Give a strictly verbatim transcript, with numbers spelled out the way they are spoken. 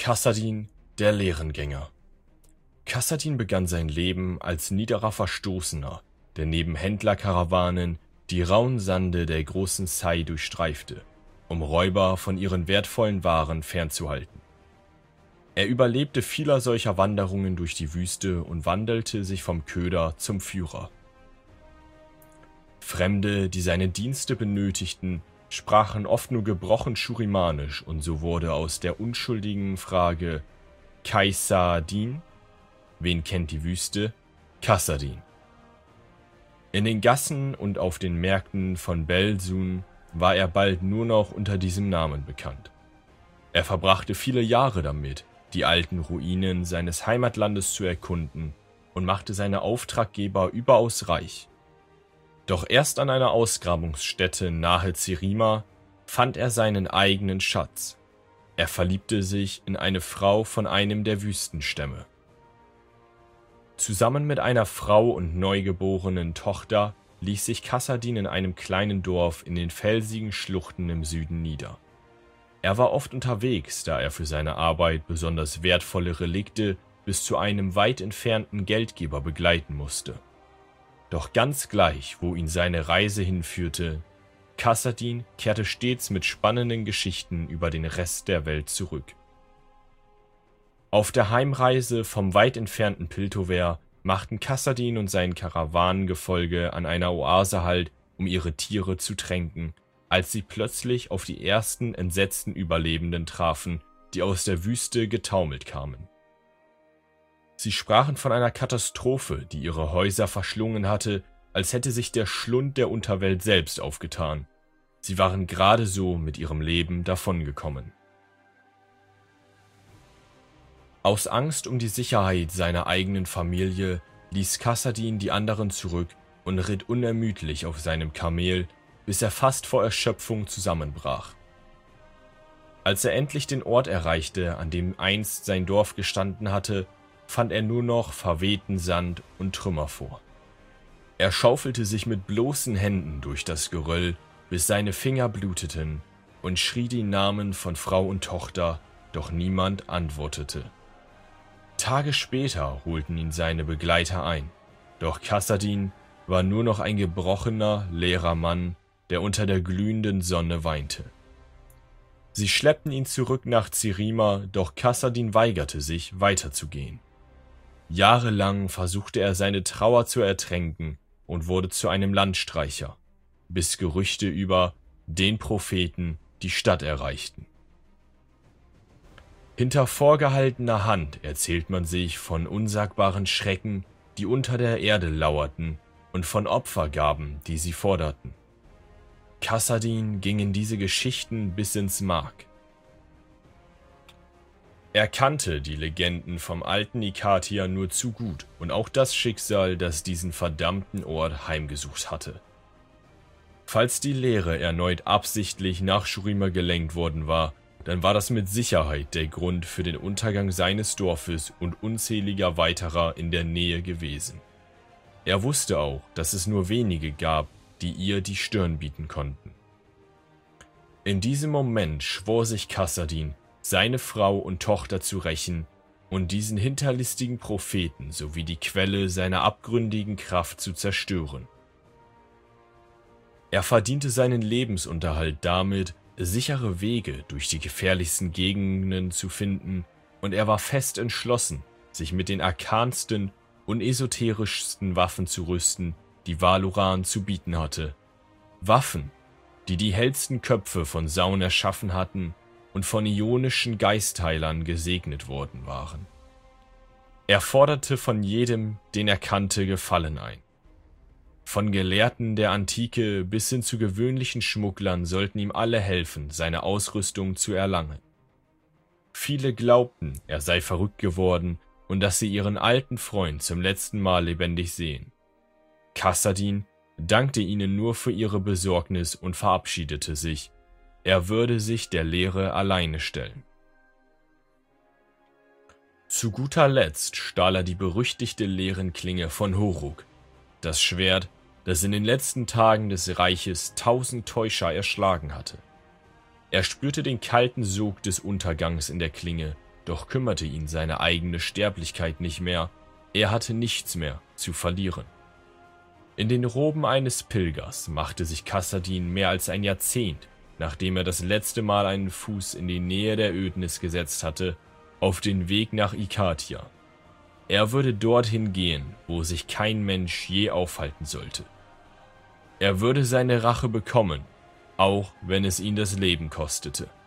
Kassadin, der Lehrengänger. Kassadin begann sein Leben als niederer Verstoßener, der neben Händlerkarawanen die rauen Sande der großen Sai durchstreifte, um Räuber von ihren wertvollen Waren fernzuhalten. Er überlebte vieler solcher Wanderungen durch die Wüste und wandelte sich vom Köder zum Führer. Fremde, die seine Dienste benötigten, sprachen oft nur gebrochen Schurimanisch, und so wurde aus der unschuldigen Frage Kaisadin, wen kennt die Wüste, Kassadin. In den Gassen und auf den Märkten von Belsun war er bald nur noch unter diesem Namen bekannt. Er verbrachte viele Jahre damit, die alten Ruinen seines Heimatlandes zu erkunden, und machte seine Auftraggeber überaus reich. Doch erst an einer Ausgrabungsstätte nahe Zerima fand er seinen eigenen Schatz. Er verliebte sich in eine Frau von einem der Wüstenstämme. Zusammen mit einer Frau und neugeborenen Tochter ließ sich Kassadin in einem kleinen Dorf in den felsigen Schluchten im Süden nieder. Er war oft unterwegs, da er für seine Arbeit besonders wertvolle Relikte bis zu einem weit entfernten Geldgeber begleiten musste. Doch ganz gleich, wo ihn seine Reise hinführte, Kassadin kehrte stets mit spannenden Geschichten über den Rest der Welt zurück. Auf der Heimreise vom weit entfernten Piltover machten Kassadin und sein Karawanengefolge an einer Oase Halt, um ihre Tiere zu tränken, als sie plötzlich auf die ersten entsetzten Überlebenden trafen, die aus der Wüste getaumelt kamen. Sie sprachen von einer Katastrophe, die ihre Häuser verschlungen hatte, als hätte sich der Schlund der Unterwelt selbst aufgetan. Sie waren gerade so mit ihrem Leben davongekommen. Aus Angst um die Sicherheit seiner eigenen Familie ließ Kassadin die anderen zurück und ritt unermüdlich auf seinem Kamel, bis er fast vor Erschöpfung zusammenbrach. Als er endlich den Ort erreichte, an dem einst sein Dorf gestanden hatte, fand er nur noch verwehten Sand und Trümmer vor. Er schaufelte sich mit bloßen Händen durch das Geröll, bis seine Finger bluteten, und schrie die Namen von Frau und Tochter, doch niemand antwortete. Tage später holten ihn seine Begleiter ein, doch Kassadin war nur noch ein gebrochener, leerer Mann, der unter der glühenden Sonne weinte. Sie schleppten ihn zurück nach Zerima, doch Kassadin weigerte sich, weiterzugehen. Jahrelang versuchte er seine Trauer zu ertränken und wurde zu einem Landstreicher, bis Gerüchte über den Propheten die Stadt erreichten. Hinter vorgehaltener Hand erzählt man sich von unsagbaren Schrecken, die unter der Erde lauerten, und von Opfergaben, die sie forderten. Kassadin ging in diese Geschichten bis ins Mark. Er kannte die Legenden vom alten Ikatia nur zu gut und auch das Schicksal, das diesen verdammten Ort heimgesucht hatte. Falls die Lehre erneut absichtlich nach Shurima gelenkt worden war, dann war das mit Sicherheit der Grund für den Untergang seines Dorfes und unzähliger weiterer in der Nähe gewesen. Er wusste auch, dass es nur wenige gab, die ihr die Stirn bieten konnten. In diesem Moment schwor sich Kassadin, seine Frau und Tochter zu rächen und diesen hinterlistigen Propheten sowie die Quelle seiner abgründigen Kraft zu zerstören. Er verdiente seinen Lebensunterhalt damit, sichere Wege durch die gefährlichsten Gegenden zu finden, und er war fest entschlossen, sich mit den arkansten und esoterischsten Waffen zu rüsten, die Valoran zu bieten hatte. Waffen, die die hellsten Köpfe von Saun erschaffen hatten und von ionischen Geistheilern gesegnet worden waren. Er forderte von jedem, den er kannte, Gefallen ein. Von Gelehrten der Antike bis hin zu gewöhnlichen Schmugglern sollten ihm alle helfen, seine Ausrüstung zu erlangen. Viele glaubten, er sei verrückt geworden und dass sie ihren alten Freund zum letzten Mal lebendig sehen. Kassadin dankte ihnen nur für ihre Besorgnis und verabschiedete sich. Er würde sich der Lehre alleine stellen. Zu guter Letzt stahl er die berüchtigte Leerenklinge von Horuk, das Schwert, das in den letzten Tagen des Reiches tausend Täuscher erschlagen hatte. Er spürte den kalten Sog des Untergangs in der Klinge Doch kümmerte ihn seine eigene Sterblichkeit nicht mehr, er hatte nichts mehr zu verlieren. In den Roben eines Pilgers machte sich Kassadin mehr als ein Jahrzehnt, nachdem er das letzte Mal einen Fuß in die Nähe der Ödnis gesetzt hatte, auf den Weg nach Ikathia. Er würde dorthin gehen, wo sich kein Mensch je aufhalten sollte. Er würde seine Rache bekommen, auch wenn es ihn das Leben kostete.